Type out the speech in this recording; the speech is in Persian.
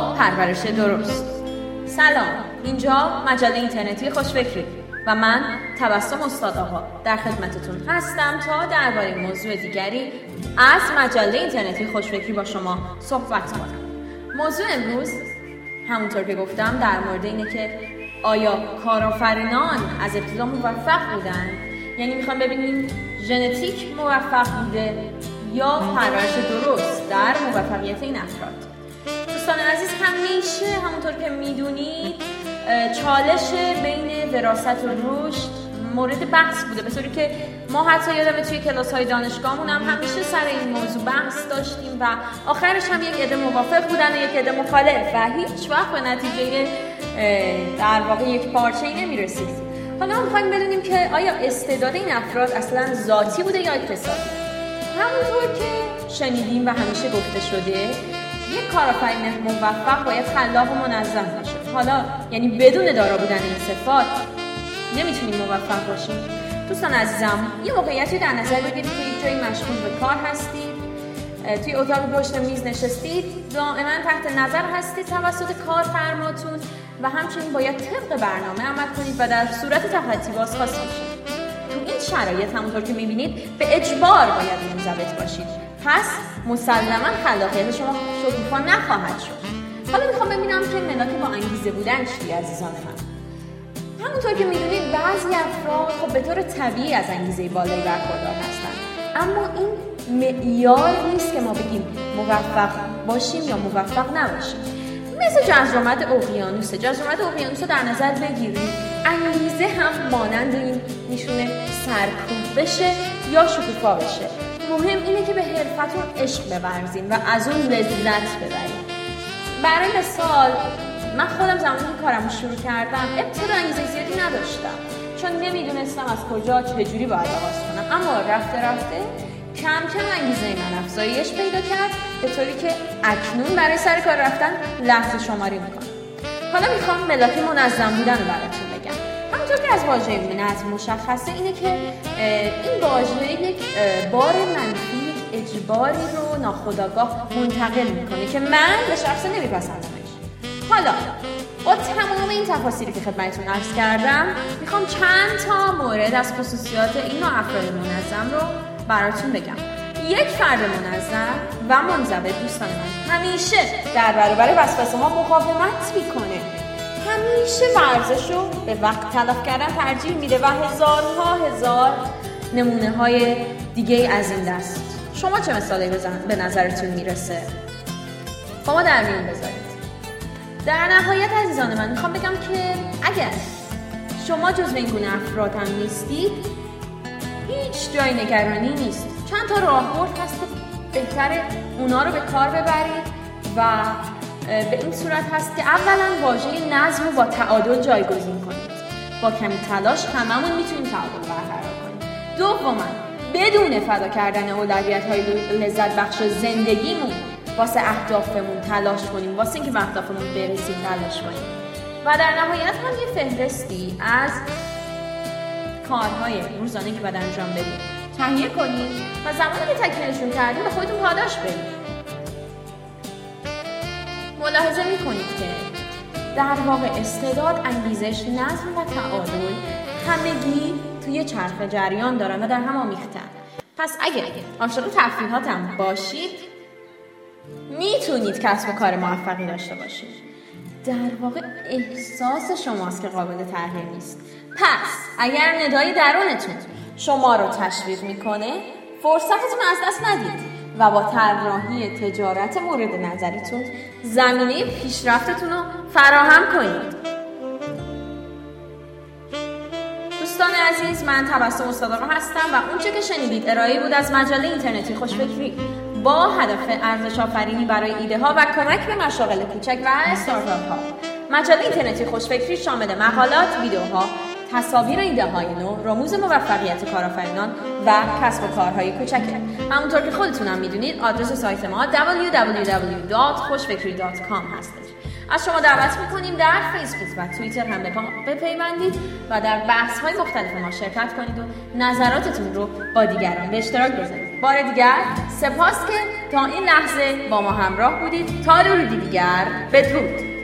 با پرورش درست. سلام، اینجا مجله اینترنتی خوشفکری و من تبسم استاد آقا در خدمتتون هستم تا درباره موضوع دیگری از مجله اینترنتی خوشفکری با شما صحبت کنم. موضوع امروز همونطور که گفتم در مورد اینه که آیا کارآفرینان از ابتدا موفق بودن؟ یعنی میخوام ببینیم ژنتیک موفق بوده یا پرورش درست در موفقیت این افراد. دوستان عزیز، همیشه همونطور که میدونید چالش بین وراثت و رشد مورد بحث بوده، به طوری که ما حتی یادمه توی کلاس‌های دانشگاهمون هم همیشه سر این موضوع بحث داشتیم و آخرش هم یک عده موافق بودن و یک عده مخالف و هیچ وقت به نتیجه در واقع یک پارچه‌ای نمی‌رسید. حالا ما می‌خوایم بدونیم که آیا استعداد این افراد اصلاً ذاتی بوده یا اکتسابی؟ همونطور که شنیدیم و همیشه گفته شده، یک کارآفرین موفق باید خلاق و منظم باشه. حالا یعنی بدون دارا بودن این صفات نمیتونیم موفق باشیم. دوستان عزیزم، یه موقعیتی در نظر بگیرید که یک جایی مشغول به کار هستید، توی اتاق پشت میز نشستید، دائما تحت نظر هستید توسط کارفرماتون و همچنین باید طبق برنامه عمل کنید و در صورت تخطی بازخواست بشید. تو این شرایط همونطور که میبینید به اجبار باید منضبط باشید، پس مسلما خلاقیت شما شکوفا نخواهد شد. حالا میخوام ببینم که ملاک با انگیزه بودن چیه عزیزان من. همونطور که میدونید بعضی افراد خب به طور طبیعی از انگیزه بالایی برخوردار هستن، اما این معیار نیست که ما بگیم موفق باشیم یا موفق نباشیم. مثل جزر اقیانوس رو در نظر بگیرید، انگیزه هم مانند این میشونه سرکوب بشه یا شکوفا بشه. مهم اینه که به حرفتون عشق بورزین و از اون لذت ببرین. برای مثال من خودم زمانی که کارمو شروع کردم ابتدا انگیزه زیادی نداشتم، چون نمیدونستم از کجا چجوری باید آغاز کنم، اما رفته کم کم انگیزه من افزایش پیدا کرد، به طوری که اکنون برای سر کار رفتن لحظه شماری میکنم. حالا میخوام ملاک منظم بودن رو براتون بگم. همونطور که از واژه نظم مشخصه اینه که این واژه یک بار منفی، اجباری رو ناخودآگاه منتقل میکنه که من به شخص نمیپسندمش. حالا با تمام این تفاصیلی که خدمتتون عرض کردم میخوام چند تا مورد از خصوصیات این نوع افراد منظم رو براتون بگم. یک فرد منظم و منضبط دوستان من همیشه در برابر وسوسه ها مقاومت میکنه، همیشه ورزش رو به وقت تلف کردن ترجیح میده و هزار نمونه های دیگه از این دست. شما چه مثالی به نظرتون میرسه؟ با ما در میون بذارید. در نهایت عزیزان من میخوام بگم که اگر شما جزو این گونه افراد هم نیستید، هیچ جای نگرانی نیست. چند تا راهبرد هست که بهتره اونا رو به کار ببرید و به این صورت هست که اولا واژه نظم رو با تعادل جایگزین کنید. با کمی تلاش هممون میتونیم تعادل برقرار کنیم. دوما بدون فدا کردن اولویت‌های لذت بخش زندگیمون واسه اهدافمون تلاش کنیم، واسه اینکه به اهدافمون برسیم تلاش کنیم. و در نهایت هم یه فهرستی از کارهای روزانه که باید انجام بدید تهیه کنید و زمانی که تکمیلشون کردید به خودتون پاداش بدید. ملاحظه میکنید که در واقع استعداد، انگیزش، نظم و تعادل همگی توی چرخ جریان دارن و در هم آمیختن. پس اگه عاشق تفریحات هم باشید میتونید کسب و کار موفقی داشته باشید. در واقع احساس شماست که قابل تغییر نیست. پس اگر ندای درونتون شما رو تشویق میکنه، فرصتتون از دست ندید و با طراحی تجارت مورد نظریتون زمینه پیشرفتتون رو فراهم کنید. دوستان عزیز، من تبسم استاد آقا هستم و اونچه که شنیدید ارائه بود از مجله اینترنتی خوشفکری با هدف ارزش آفرینی برای ایده ها و کمک به مشاغل کوچک و استارتاپ ها. مجله اینترنتی خوشفکری شامل مقالات، ویدیوها، تصاویر ایده های نو، رموز موفقیت کارآفرینان و کسب و کارهای کوچکه. همونطور که خودتونم میدونید آدرس سایت ما www.khoshfekri.com هستش. از شما دعوت میکنیم در فیسبوک و توییتر هم بپیوندید و در بحث های مختلف ما شرکت کنید و نظراتتون رو با دیگران به اشتراک بذارید. بار دیگر سپاس که تا این لحظه با ما همراه بودید. تا درودی دیگر، بدرود.